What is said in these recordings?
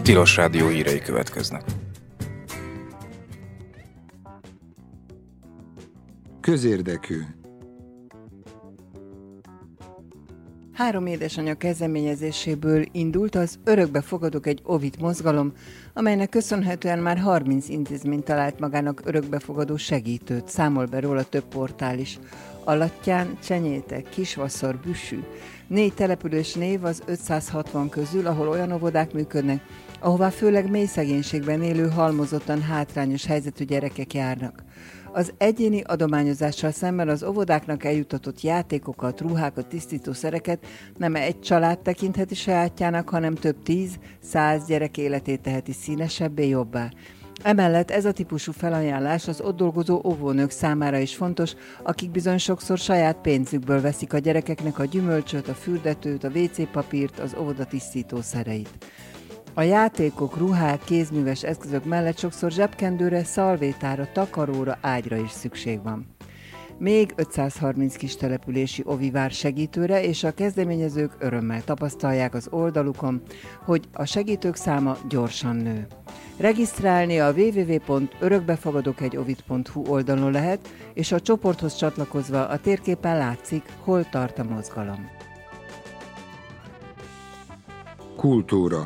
Tilos Rádió hírei következnek. Közérdekű. 3 édesanyja kezdeményezéséből indult az Örökbe fogadok egy Ovid mozgalom, amelynek köszönhetően már 30 intézmény talált magának örökbefogadó segítőt, számol be róla több portál is. Alattyán, Csenyéte, Kisvasszor, Büssű. 4 település név az 560 közül, ahol olyan óvodák működnek, ahová főleg mély szegénységben élő, halmozottan hátrányos helyzetű gyerekek járnak. Az egyéni adományozással szemben az óvodáknak eljutatott játékokat, ruhákat, tisztítószereket nem egy család tekintheti sajátjának, hanem több 10-100 gyerek életét teheti színesebbé, jobbá. Emellett ez a típusú felajánlás az ott dolgozó óvónők számára is fontos, akik bizony sokszor saját pénzükből veszik a gyerekeknek a gyümölcsöt, a fürdetőt, a WC papírt, az óvoda tisztítószereit. A játékok, ruhák, kézműves eszközök mellett sokszor zsebkendőre, szalvétára, takaróra, ágyra is szükség van. Még 530 kis települési ovi vár segítőre, és a kezdeményezők örömmel tapasztalják az oldalukon, hogy a segítők száma gyorsan nő. Regisztrálni a www.örökbefogadokegyovid.hu oldalon lehet, és a csoporthoz csatlakozva a térképen látszik, hol tart a mozgalom. Kultúra.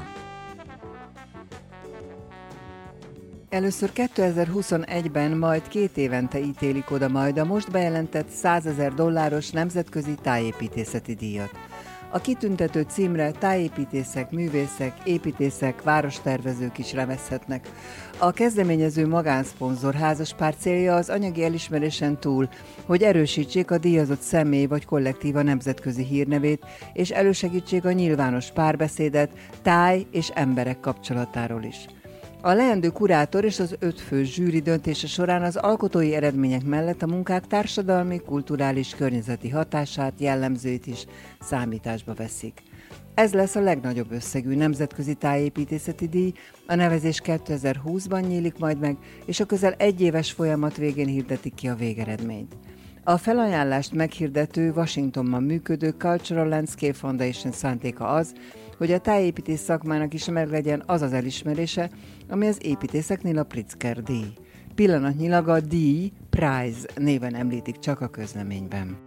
Először 2021-ben, majd 2 évente ítélik oda majd a most bejelentett $100,000 nemzetközi tájépítészeti díjat. A kitüntető címre tájépítészek, művészek, építészek, várostervezők is remezhetnek. A kezdeményező magánszponzor házaspár célja az anyagi elismerésen túl, hogy erősítsék a díjazott személy vagy kollektíva nemzetközi hírnevét, és elősegítsék a nyilvános párbeszédet táj és emberek kapcsolatáról is. A leendő kurátor és az 5 fő zsűri döntése során az alkotói eredmények mellett a munkák társadalmi, kulturális, környezeti hatását, jellemzőit is számításba veszik. Ez lesz a legnagyobb összegű nemzetközi tájépítészeti díj, a nevezés 2020-ban nyílik majd meg, és a közel 1 éves folyamat végén hirdetik ki a végeredményt. A felajánlást meghirdető, Washingtonban működő Cultural Landscape Foundation szándéka az, hogy a tájépítész szakmának is meglegyen az az elismerése, ami az építészeknél a Pritzker díj. Pillanatnyilag a díj Prize néven említik csak a közleményben.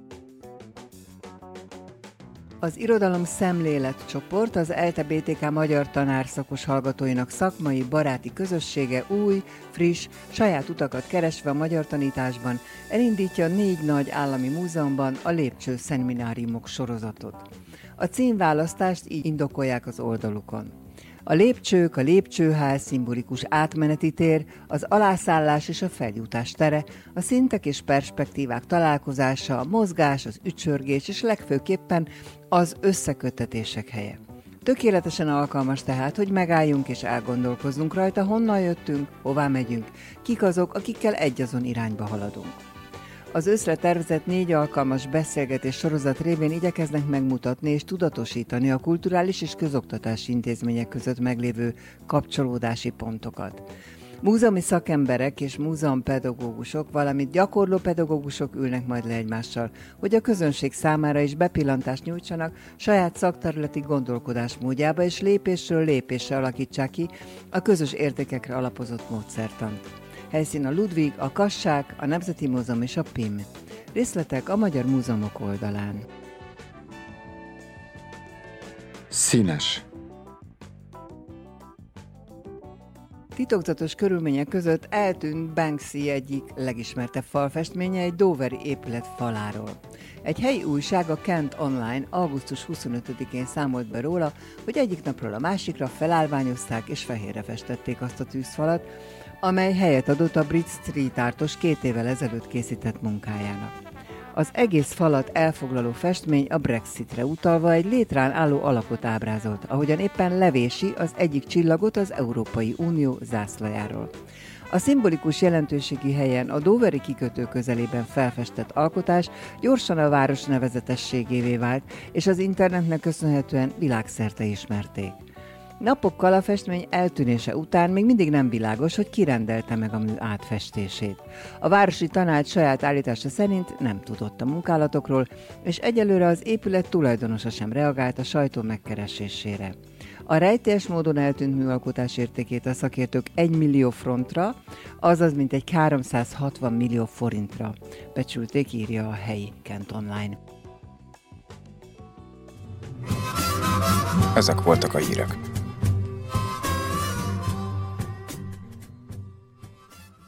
Az Irodalom Szemlélet csoport az ELTE BTK magyar tanárszakos hallgatóinak szakmai, baráti közössége új, friss, saját utakat keresve a magyar tanításban elindítja 4 nagy állami múzeumban a Lépcső szemináriumok sorozatot. A címválasztást így indokolják az oldalukon. A lépcsők, a lépcsőház, szimbolikus átmeneti tér, az alászállás és a feljutás tere, a szintek és perspektívák találkozása, a mozgás, az ücsörgés és legfőképpen az összeköttetések helye. Tökéletesen alkalmas tehát, hogy megálljunk és elgondolkozzunk rajta, honnan jöttünk, hová megyünk, kik azok, akikkel egyazon irányba haladunk. Az őszre tervezett 4 alkalmas beszélgetés sorozat révén igyekeznek megmutatni és tudatosítani a kulturális és közoktatási intézmények között meglévő kapcsolódási pontokat. Múzeumi szakemberek és múzeumpedagógusok, valamint gyakorló pedagógusok ülnek majd le egymással, hogy a közönség számára is bepillantást nyújtsanak saját szakterületi gondolkodásmódjába, és lépésről lépésre alakítsák ki a közös értékekre alapozott módszertant. Helyszín a Ludwig, a Kassák, a Nemzeti Múzeum és a PIM. Részletek a Magyar Múzeumok oldalán. Színes. Titokzatos körülmények között eltűnt Banksy egyik legismertebb falfestménye egy doveri épület faláról. Egy helyi újság, a Kent Online augusztus 25-én számolt be róla, hogy egyik napról a másikra felállványozták és fehérre festették azt a tűzfalat, amely helyet adott a Brit Street Artos 2 évvel ezelőtt készített munkájának. Az egész falat elfoglaló festmény a Brexitre utalva egy létrán álló alakot ábrázolt, ahogyan éppen levési az egyik csillagot az Európai Unió zászlajáról. A szimbolikus jelentőségi helyen a doveri kikötő közelében felfestett alkotás gyorsan a város nevezetességévé vált, és az internetnek köszönhetően világszerte ismerték. Napokkal a festmény eltűnése után még mindig nem világos, hogy ki rendelte meg a mű átfestését. A városi tanács saját állítása szerint nem tudott a munkálatokról, és egyelőre az épület tulajdonosa sem reagált a sajtó megkeresésére. A rejtélyes módon eltűnt műalkotás értékét a szakértők 1 millió frontra, azaz mintegy 360 millió forintra becsülték, írja a helyi Kent Online. Ezek voltak a hírek.